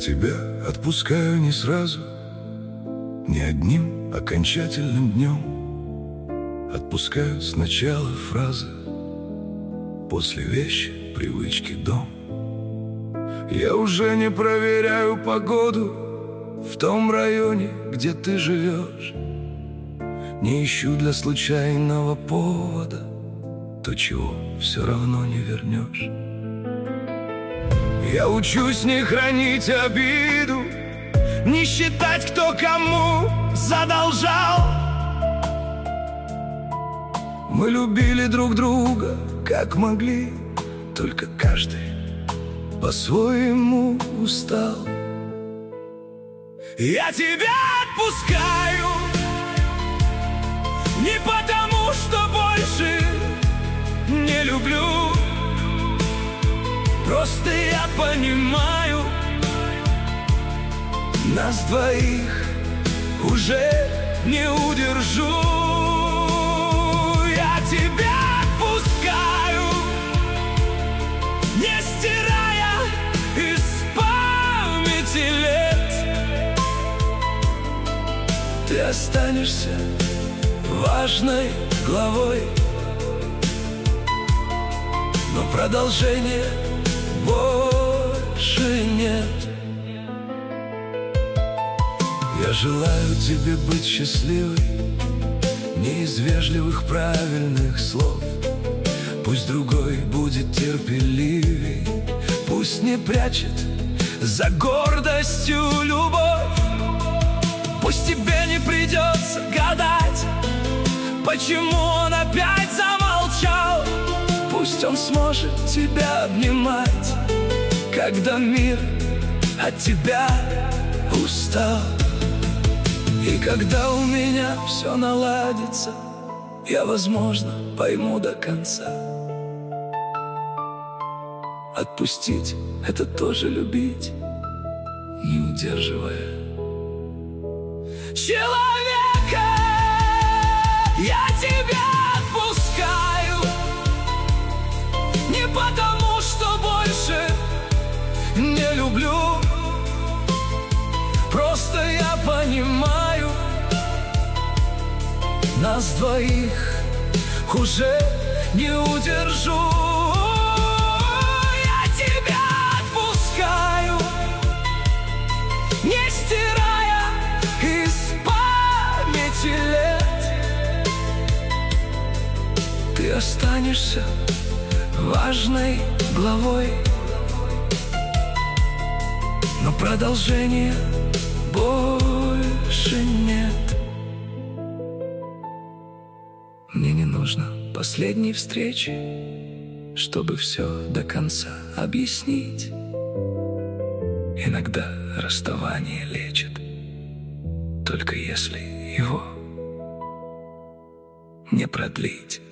тебя отпускаю не сразу, не одним окончательным днем. Отпускаю сначала фразы, после вещи, привычки, дом. Я уже не проверяю погоду в том районе, где ты живешь. Не ищу для случайного повода то, чего все равно не вернешь. Я учусь не хранить обиду, не считать, кто кому задолжал. Мы любили друг друга, как могли, только каждый по-своему устал. Я тебя отпускаю не потому, что больше не люблю. Просто я понимаю, нас двоих уже не удержу. Я тебя отпускаю, не стирая из памяти лет. Ты останешься важной главой, но продолжения больше нет. Я желаю тебе быть счастливой, не из вежливых правильных слов. Пусть другой будет терпеливей, пусть не прячет за гордостью любовь. Пусть тебе не придется гадать, почему он опять замолчал. Пусть он сможет тебя обнимать, когда мир от тебя устал. И когда у меня все наладится, я, возможно, пойму до конца. Отпустить — это тоже любить, не удерживая человека. Я тебя отпускаю не потому, что больше не люблю. Просто я понимаю, нас двоих уже не удержу. Я тебя отпускаю, не стирая из памяти лет. Ты останешься важной главой, но продолжения больше нет. Мне не нужно последней встречи, чтобы все до конца объяснить. Иногда расставание лечит, только если его не продлить.